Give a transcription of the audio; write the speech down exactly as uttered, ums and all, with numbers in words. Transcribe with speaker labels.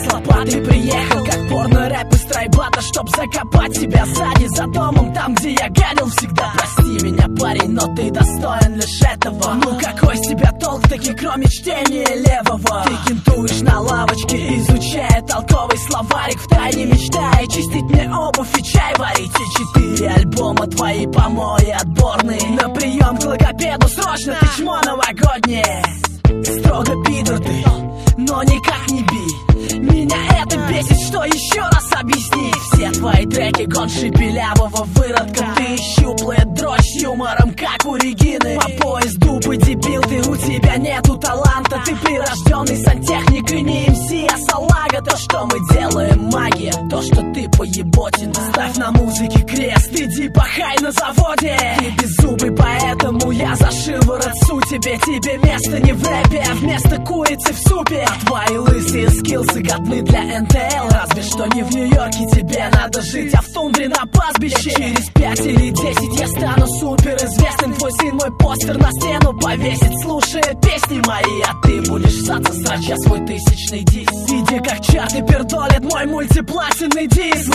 Speaker 1: с лопатой приехал, как порно-рэп из трайбата, чтоб закопать тебя сзади за домом, там, где я гадил всегда. Прости меня, парень, но ты достоин лишь этого. Ну какой с тебя толк таки, кроме чтения левого? Ты кентуешь на лавочке, изучая толковый словарик, втайне мечтая чистить мне обувь и чай варить. И четыре альбома твои помои отборные. На прием к логопеду срочно, ты чмо новогоднее. Строго пидор ты, но никак не би. Меня это бесит, что еще раз объясни. Все твои треки гон шепелявого выродка. Ты щуплая дрочь с юмором, как у Регины. По пояс дупы, дебил, ты, у тебя нету таланта. Ты прирожденный сантехник и не эм си, а салага. То, что мы делаем, магия. То, что ты поеботин, ставь на музыке крест. Иди пахай на заводе. Ты беззубый, поэтому я за шиворот су тебе. Тебе место не в рэпе, а вместо курицы в супе. А твои лысые скиллсы годны для эн тэ эл. Разве что не в Нью-Йорке тебе надо жить, а в тундре на пастбище. Через пять или десять я стану суперизвестным. Твой сын мой постер на стену повесит, слушая песни мои. А ты будешь ссаться, срача свой тысячный диск. Видя, как чарты пердолит мой мультиплатинный диск.